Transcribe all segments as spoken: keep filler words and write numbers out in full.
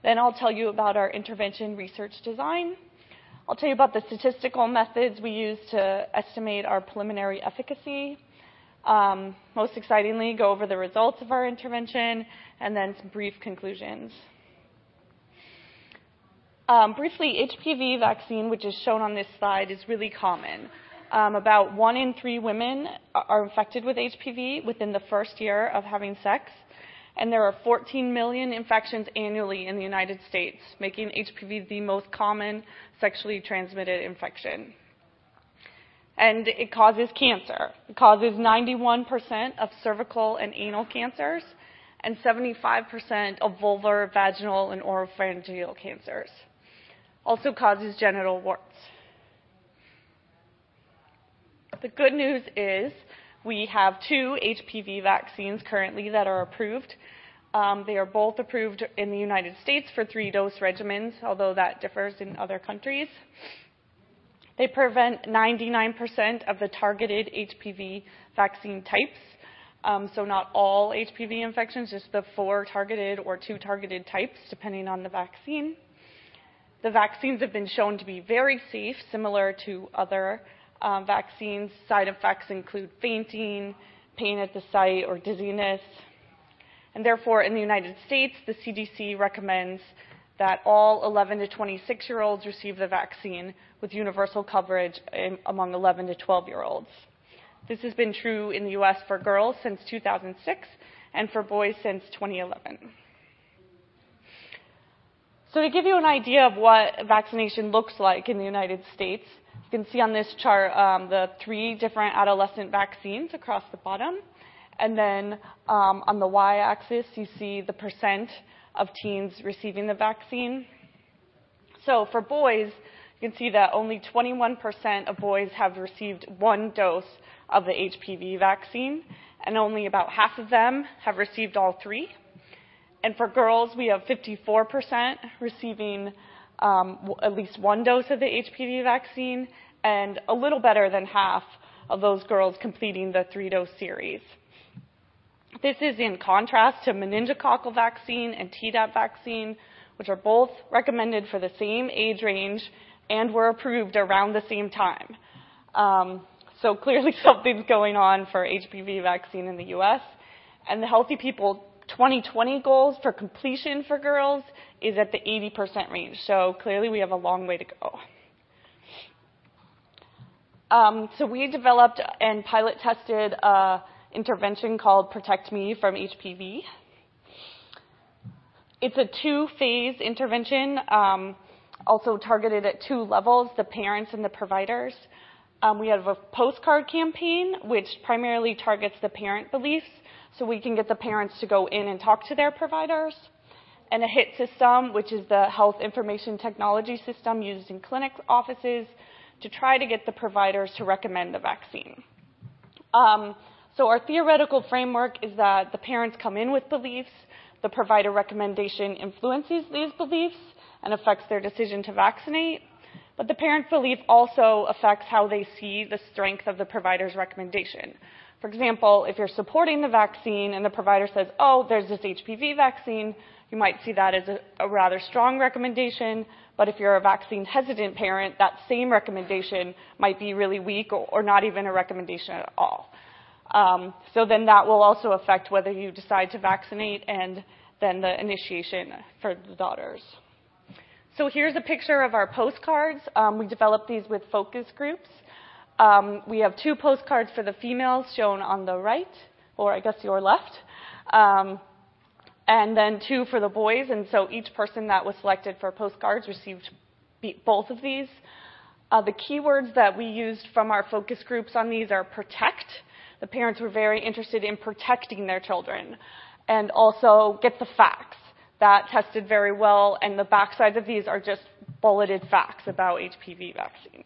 Then I'll tell you about our intervention research design. I'll tell you about the statistical methods we use to estimate our preliminary efficacy. Um, most excitingly, go over the results of our intervention, and then some brief conclusions. Um, briefly, H P V vaccine, which is shown on this slide, is really common. Um, about one in three women are infected with H P V within the first year of having sex, and there are fourteen million infections annually in the United States, making H P V the most common sexually transmitted infection. And it causes cancer. It causes ninety-one percent of cervical and anal cancers, and seventy-five percent of vulvar, vaginal, and oropharyngeal cancers. Also causes genital warts. The good news is we have two H P V vaccines currently that are approved. Um, they are both approved in the United States for three-dose regimens, although that differs in other countries. They prevent ninety-nine percent of the targeted H P V vaccine types. Um, so not all H P V infections, just the four targeted or two targeted types, depending on the vaccine. The vaccines have been shown to be very safe, similar to other um, vaccines. Side effects include fainting, pain at the site, or dizziness. And therefore, in the United States, the C D C recommends that all eleven to twenty-six-year-olds receive the vaccine with universal coverage in, among eleven to twelve-year-olds. This has been true in the U S for girls since two thousand six and for boys since twenty eleven. So to give you an idea of what vaccination looks like in the United States, you can see on this chart um, the three different adolescent vaccines across the bottom. And then um, on the y-axis, you see the percent of teens receiving the vaccine. So for boys, you can see that only twenty-one percent of boys have received one dose of the H P V vaccine, and only about half of them have received all three. And for girls, we have fifty-four percent receiving um, w- at least one dose of the H P V vaccine, and a little better than half of those girls completing the three-dose series. This is in contrast to meningococcal vaccine and Tdap vaccine, which are both recommended for the same age range and were approved around the same time. Um, so clearly something's going on for H P V vaccine in the U S. And the Healthy People twenty twenty goals for completion for girls is at the eighty percent range. So clearly we have a long way to go. Um, so we developed and pilot tested a intervention called Protect Me from H P V. It's a two-phase intervention, um, also targeted at two levels, the parents and the providers. Um, we have a postcard campaign, which primarily targets the parent beliefs, so we can get the parents to go in and talk to their providers. And a HIT system, which is the health information technology system used in clinic offices to try to get the providers to recommend the vaccine. Um, so our theoretical framework is that the parents come in with beliefs, the provider recommendation influences these beliefs and affects their decision to vaccinate, but the parent belief also affects how they see the strength of the provider's recommendation. For example, if you're supporting the vaccine and the provider says, oh, there's this H P V vaccine, you might see that as a, a rather strong recommendation, but if you're a vaccine-hesitant parent, that same recommendation might be really weak or, or not even a recommendation at all. Um, so then that will also affect whether you decide to vaccinate and then the initiation for the daughters. So here's a picture of our postcards. Um, we developed these with focus groups. Um, we have two postcards for the females shown on the right, or I guess your left, um, and then two for the boys. And so each person that was selected for postcards received both of these. Uh, the keywords that we used from our focus groups on these are protect. The parents were very interested in protecting their children, and also get the facts. That tested very well, and the backsides of these are just bulleted facts about H P V vaccine.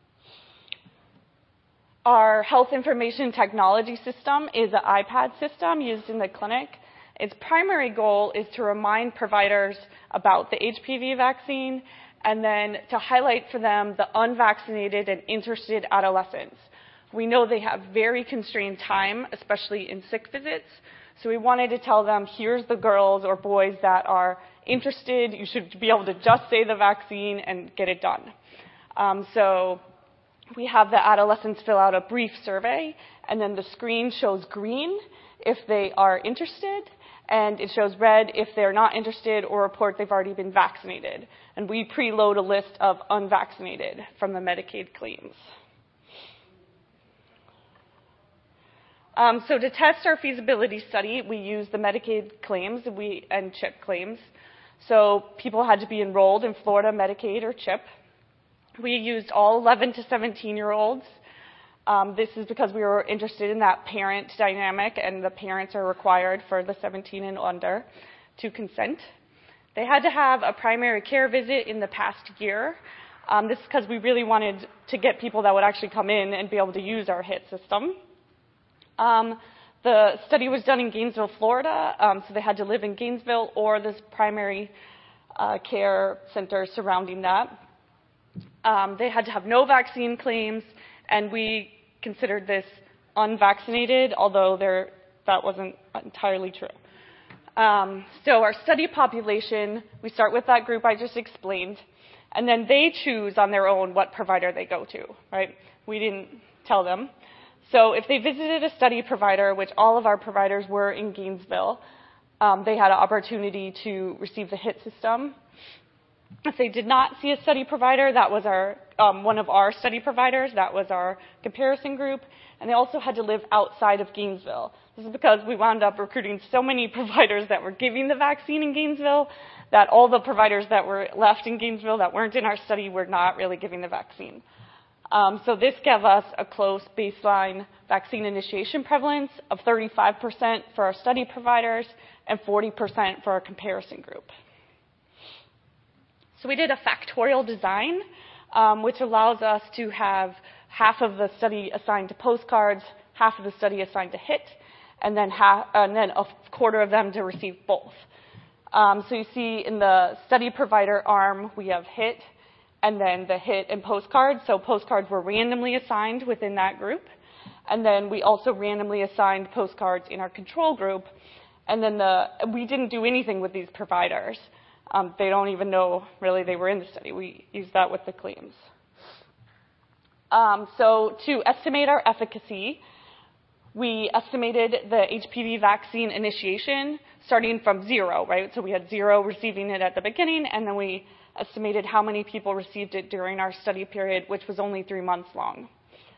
Our health information technology system is an iPad system used in the clinic. Its primary goal is to remind providers about the H P V vaccine and then to highlight for them the unvaccinated and interested adolescents. We know they have very constrained time, especially in sick visits, so we wanted to tell them, here's the girls or boys that are interested, you should be able to just say the vaccine and get it done. Um, so we have the adolescents fill out a brief survey, and then the screen shows green if they are interested, and it shows red if they're not interested or report they've already been vaccinated. And we preload a list of unvaccinated from the Medicaid claims. Um, so to test our feasibility study, we used the Medicaid claims we, and CHIP claims. So people had to be enrolled in Florida Medicaid or CHIP. We used all eleven to seventeen-year-olds. Um, this is because we were interested in that parent dynamic, and the parents are required for the seventeen and under to consent. They had to have a primary care visit in the past year. Um, this is because we really wanted to get people that would actually come in and be able to use our HIT system. Um, the study was done in Gainesville, Florida, um, so they had to live in Gainesville or this primary uh, care center surrounding that. Um, they had to have no vaccine claims, and we considered this unvaccinated, although there, that wasn't entirely true. Um, so our study population, we start with that group I just explained, and then they choose on their own what provider they go to, right? We didn't tell them. So if they visited a study provider, which all of our providers were in Gainesville, um, they had an opportunity to receive the HIT system. If they did not see a study provider, that was our um, one of our study providers. That was our comparison group. And they also had to live outside of Gainesville. This is because we wound up recruiting so many providers that were giving the vaccine in Gainesville that all the providers that were left in Gainesville that weren't in our study were not really giving the vaccine. Um, so this gave us a close baseline vaccine initiation prevalence of thirty-five percent for our study providers and forty percent for our comparison group. So we did a factorial design, um, which allows us to have half of the study assigned to postcards, half of the study assigned to HIT, and then, half, and then a quarter of them to receive both. Um, so you see in the study provider arm, we have HIT, and then the HIT and postcards. So postcards were randomly assigned within that group. And then we also randomly assigned postcards in our control group. And then the, we didn't do anything with these providers. Um, they don't even know, really, they were in the study. We used that with the claims. Um, so to estimate our efficacy, we estimated the H P V vaccine initiation starting from zero, right? So we had zero receiving it at the beginning, and then we estimated how many people received it during our study period, which was only three months long.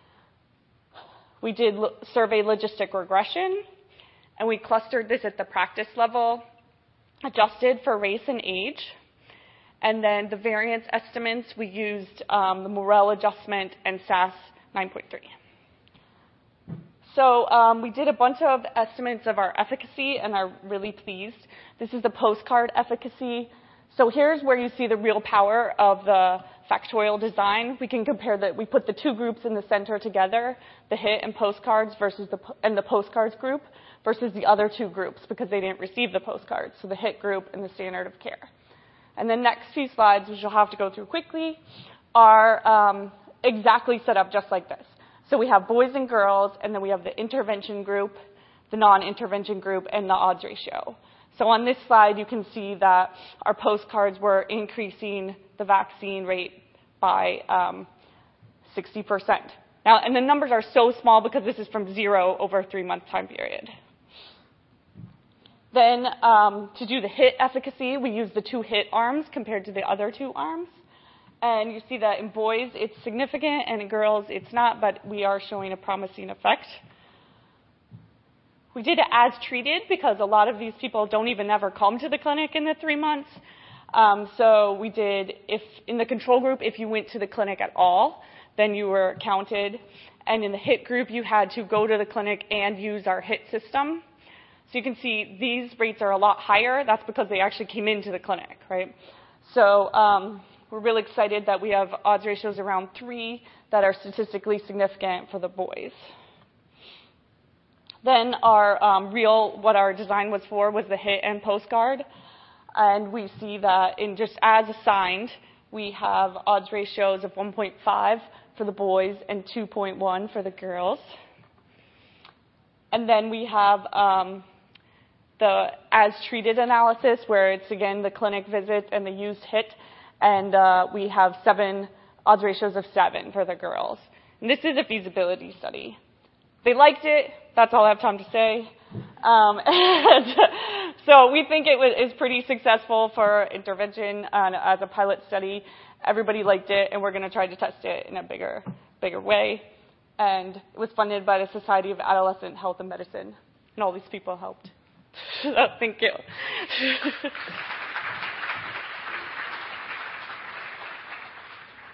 We did lo- survey logistic regression, and we clustered this at the practice level, adjusted for race and age. And then the variance estimates, we used um, the Morrell adjustment and S A S nine point three. So um, we did a bunch of estimates of our efficacy and are really pleased. This is the postcard efficacy. So here's where you see the real power of the factorial design. We can compare that. We put the two groups in the center together, the HIT and postcards versus the and the postcards group versus the other two groups because they didn't receive the postcards. So the HIT group and the standard of care. And the next few slides, which you'll have to go through quickly, are um, exactly set up just like this. So we have boys and girls, and then we have the intervention group, the non-intervention group, and the odds ratio. So on this slide, you can see that our postcards were increasing the vaccine rate by um, sixty percent. Now, and the numbers are so small because this is from zero over a three-month time period. Then um, to do the HIT efficacy, we use the two HIT arms compared to the other two arms. And you see that in boys, it's significant, and in girls, it's not, but we are showing a promising effect. We did it as treated because a lot of these people don't even ever come to the clinic in the three months. Um, so we did, if in the control group, if you went to the clinic at all, then you were counted. And in the HIT group, you had to go to the clinic and use our HIT system. So you can see these rates are a lot higher. That's because they actually came into the clinic, right? So um, we're really excited that we have odds ratios around three that are statistically significant for the boys. Then our um, real, what our design was for was the HIT and postcard. And we see that in just as assigned, we have odds ratios of one point five for the boys and two point one for the girls. And then we have um, the as-treated analysis, where it's, again, the clinic visits and the used hit, and uh, we have seven odds ratios of seven for the girls. And this is a feasibility study. They liked it. That's all I have time to say. Um, and so we think it was is pretty successful for intervention and as a pilot study. Everybody liked it, and we're going to try to test it in a bigger, bigger way. And it was funded by the Society of Adolescent Health and Medicine, and all these people helped. So thank you.